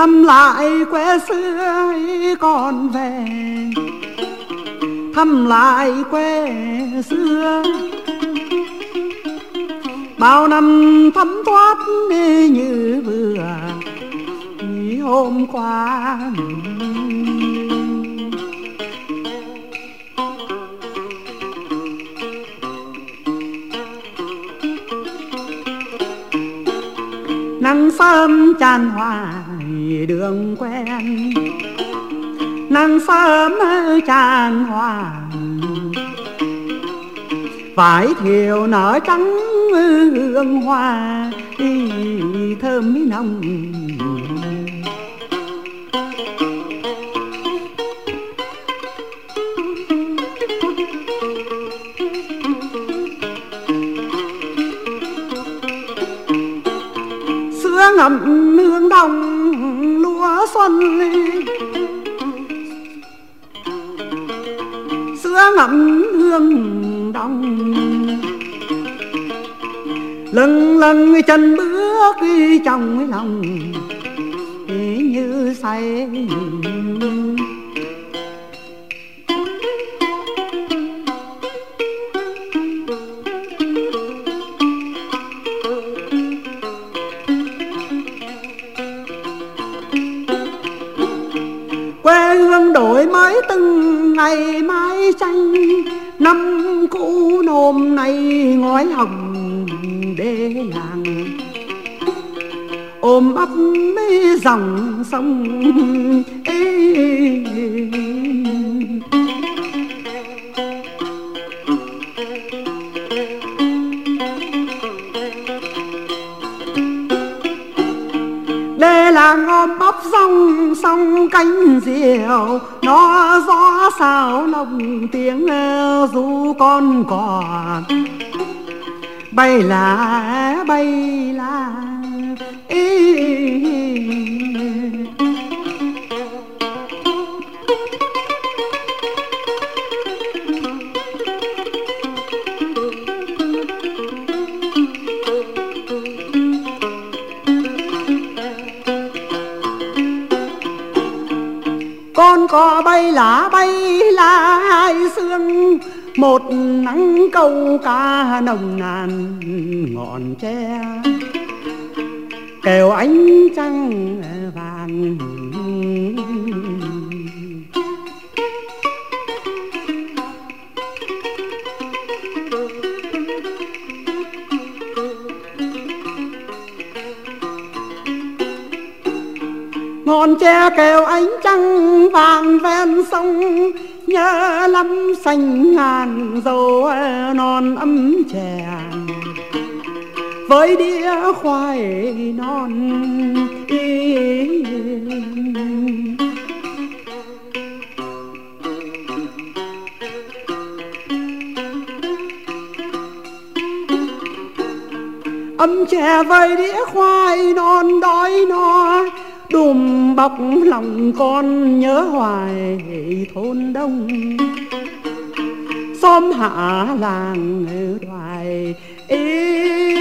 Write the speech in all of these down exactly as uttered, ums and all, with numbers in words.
thăm lại quê xưa còn về, thăm lại quê xưa bao năm thấm thoát như vừa như hôm qua. Nắng sớm tràn hoài đường quen, nắng sớm tràn hoài vải thiều nở trắng hương hoa thơm mỹ nồng. Sữa ngậm hương đồng lúa xuân, sữa ngậm hương đồng lâng lâng chân bước trong lòng như say. Quê hương đổi mới từng ngày mái tranh, năm cũ nôm nay ngói hồng đê làng ôm ấp mấy dòng sông. Ê, đê làng ôm ấp dòng sông cánh diều, nó gió sao nồng tiếng ru con cò bay lá bay lá. Ê, con cò bay lá bay lá hai sương, một nắng câu cá nồng nàn ngọn tre kèo ánh trăng vàng. Ngọn tre kèo ánh trăng vàng ven sông, nhớ lắm xanh ngàn dầu non ấm chè với đĩa khoai non. Ấm chè với đĩa khoai non đói no, đùm bọc lòng con nhớ hoài thôn đông xóm hạ làng đoài. Ê,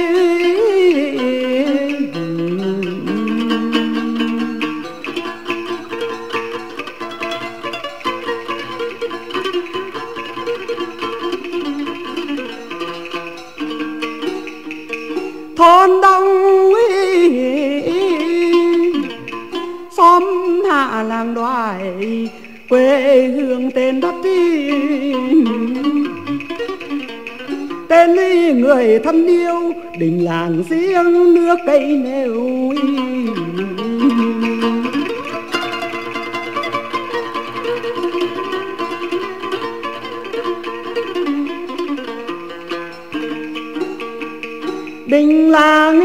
thôn đông xóm hạ làng đoài, quê hương tên đất đi tên đi người thân yêu, đình làng riêng nước cây nêu. Đình làng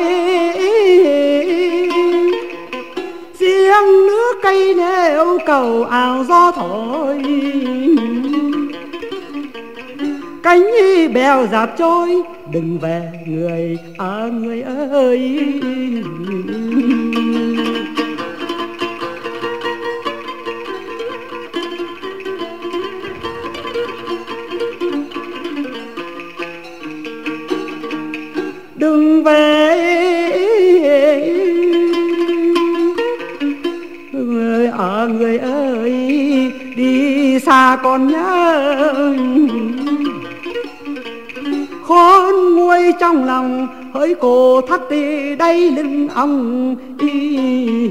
riêng nước cây nêu, cầu ào gió thổi cánh bèo dạt trôi. Đừng về người à người ơi, đừng về ta còn nhớ khôn nguôi trong lòng hỡi cô thắt đi đây lưng ông y.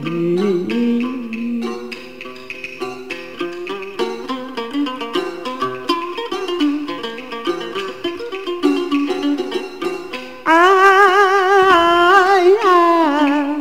Ai à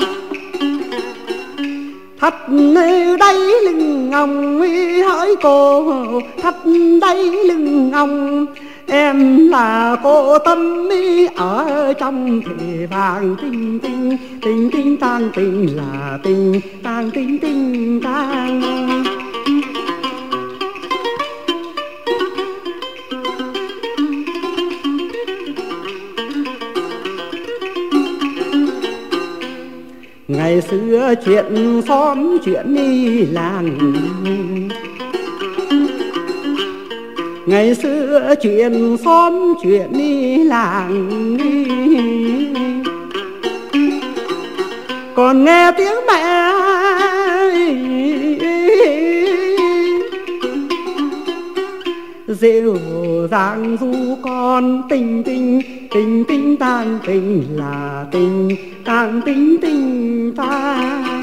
thắt đây lưng ông hỡi cô thắt đây lưng ông. Em là cô tâm ý ở trong thề vàng tinh tinh tinh tinh tang tinh là tinh tang tinh tinh tang. Ngày xưa chuyện xóm chuyện đi làng, ngày xưa chuyện xóm chuyện đi làng, còn nghe tiếng mẹ dịu dàng ru con tình tình tình tình tang tình là tình tang tình tình tang.